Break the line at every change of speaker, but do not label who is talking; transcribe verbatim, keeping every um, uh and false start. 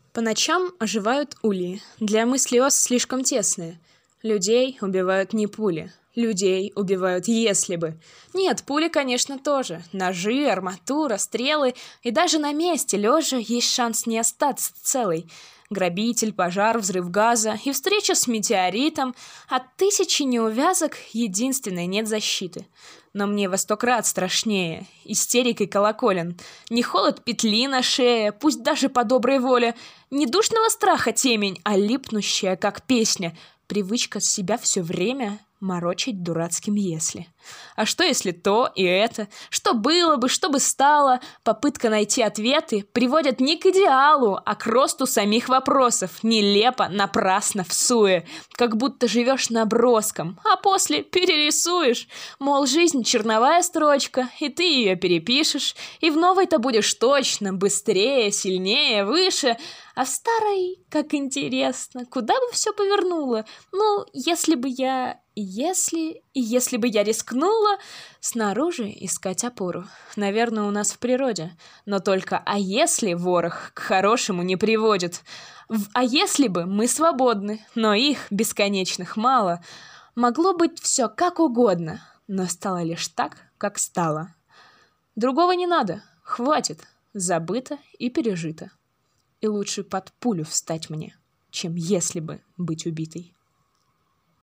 По ночам оживают ульи. Для мысли ос слишком тесные. Людей убивают не пули. Людей убивают если бы. Нет, пули, конечно, тоже. Ножи, арматура, стрелы. И даже на месте, лежа, есть шанс не остаться целой. Грабитель, пожар, взрыв газа и встреча с метеоритом. От тысячи неувязок единственной нет защиты. Но мне во сто крат страшнее. Истерикой колоколен. Не холод петли на шее, пусть даже по доброй воле. Не душного страха темень, а липнущая, как песня. Привычка себя все время морочить дурацким «если». А что если то и это? Что было бы, что бы стало? Попытка найти ответы приводят не к идеалу, а к росту самих вопросов. Нелепо, напрасно, всуе. Как будто живешь наброском, а после перерисуешь. Мол, жизнь черновая строчка, и ты ее перепишешь. И в новой-то будешь точно, быстрее, сильнее, выше. А в старой, как интересно, куда бы все повернуло? Ну, если бы я... Если... И если бы я рискнула снаружи искать опору. Наверное, у нас в природе. Но только «а если» ворох к хорошему не приводит. В «а если бы» мы свободны, но их, бесконечных, мало. Могло быть все как угодно, но стало лишь так, как стало. Другого не надо, хватит, забыто и пережито. И лучше под пулю встать мне, чем если бы быть убитой.